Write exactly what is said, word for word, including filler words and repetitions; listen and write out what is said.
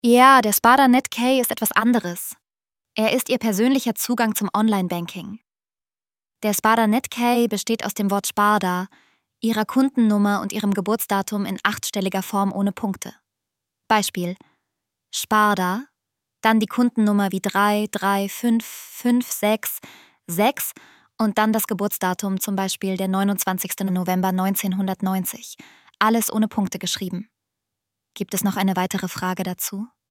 Ja, der Sparda NetKey ist etwas anderes. Er ist Ihr persönlicher Zugang zum Online-Banking. Der Sparda NetKey besteht aus dem Wort Sparda, Ihrer Kundennummer und Ihrem Geburtsdatum in achtstelliger Form ohne Punkte. Beispiel: Sparda, dann die Kundennummer wie drei drei fünf fünf sechs sechs und dann das Geburtsdatum, zum Beispiel der neunundzwanzigsten November neunzehnhundertneunzig. Alles ohne Punkte geschrieben. Gibt es noch eine weitere Frage dazu?